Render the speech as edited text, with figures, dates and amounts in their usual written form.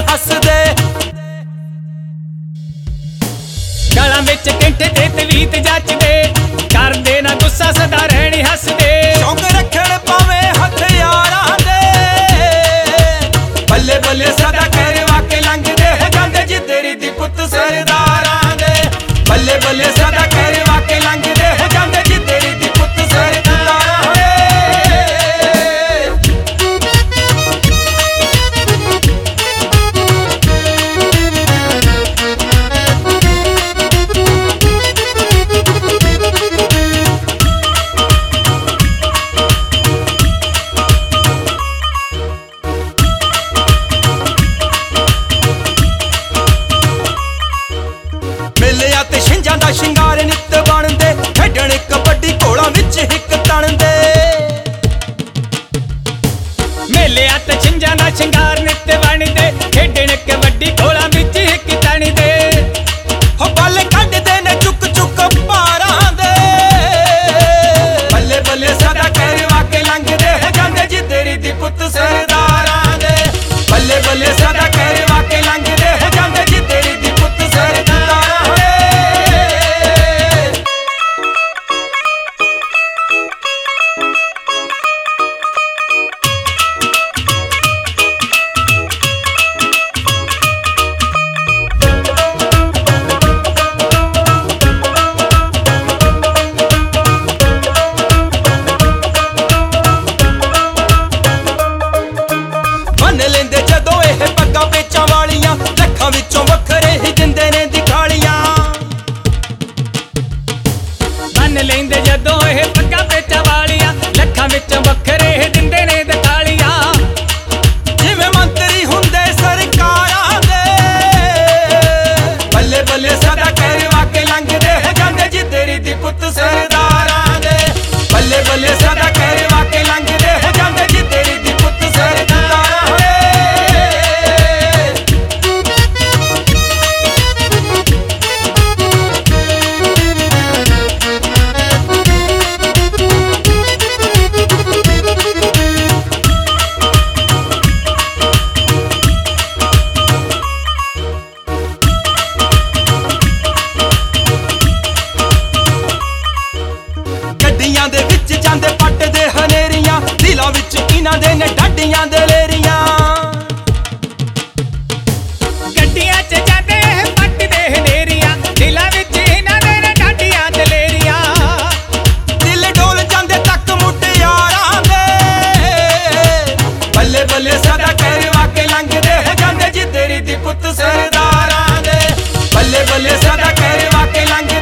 हसदे। गालां विच कैंठे ते तवीत जचदे, करदे ना गुस्सा सदा रहणी हसदे। शौक रखण पावे हथियारां दे, बल्ले बल्ले सदा करवा के लंघदे जांदे जिद्दरी दी पुत सरदारां दे। बल्ले बल्ले सदा करवा के लंघदे जांदे जिद्दरी दी पुत सरदारां दे। मेलियां ते छिंजां दा शिंगार नित बनदे, खेडण कबड्डी घोड़ां विच हिक तणदे। मेलियां ते छिंजां दा शिंगार नित बनदे, खेडण कबड्डी घोड़ां विच हिक तणदे। हो बल कढदे ने चुक चुक पारां दे, बल्ले बल्ले सदा करवा के लंघदे जांदे जिद्दरी दी पुत सरदारां दे। बल्ले बल्ले सदा करवा के लंघदे जांदे जिद्दरी दी पुत सरदारां दे। बन लेंदे जदों एह पग्गां पेचां वालियां, लखां विचों वखरे ही दिंदे ने दिखालियां। बन लेंदे जदों ਇਹ ਪੱਗਾਂ ਪੇਚਾਂ ਵਾਲੀਆਂ, ਲੱਖਾਂ ਵਿੱਚੋਂ ਵੱਖਰੇ ਹੀ ਦਿੰਦੇ ਨੇ ਦਿਖਾਲੀਆਂ। ਜਿਵੇਂ ਮੰਤਰੀ ਹੁੰਦੇ ਸਰਕਾਰਾਂ ਦੇ, ਬੱਲੇ ਬੱਲੇ ਸਦਾ ਕਰਵਾ ਕੇ ਲੰਘਦੇ ਜਾਂਦੇ ਜਿੱਦਰੀ ਦੀ ਪੁੱਤ ਸਰਦਾਰਾਂ ਦੇ। ਬੱਲੇ ਬੱਲੇ ਸਦਾ ਕਰਵਾ ਕੇ ਲੰਘਦੇ ਜਾਂਦੇ ਜਿੱਦਰੀ ਦੀ ਪੁੱਤ ਸਰਦਾਰਾਂ ਦੇ। ਗੱਡੀਆਂ ਦੇ ਵਿੱਚ ਜਾਂਦੇ ਪੱਟਦੇ ਹਨੇਰੀਆਂ, ਦਿਲਾਂ ਵਿੱਚ ਇਹਨਾਂ ਦੇ ਨੇ ਡਾਡੀਆਂ ਦਲੇਰੀਆਂ। ਗੱਡੀਆਂ 'ਚ ਜਾਂਦੇ ਇਹ ਪੱਟਦੇ ਹਨੇਰੀਆਂ, ਦਿਲਾਂ ਵਿੱਚ ਇਹਨਾਂ ਦੇ ਨੇ ਡਾਡੀਆਂ ਦਲੇਰੀਆਂ। ਦਿਲ ਡੋਲ ਜਾਂਦੇ ਤੱਕ ਮੁਟਿਆਰਾਂ ਦੇ, ਬੱਲੇ ਬੱਲੇ ਸਦਾ ਕਰਵਾ ਕੇ ਲੰਘਦੇ ਜਾਂਦੇ ਜਿੱਦਰੀ ਦੀ ਪੁੱਤ ਸਰਦਾਰਾਂ ਦੇ। ਬੱਲੇ ਬੱਲੇ ਸਦਾ ਕਰਵਾ ਕੇ ਲੰਘਦੇ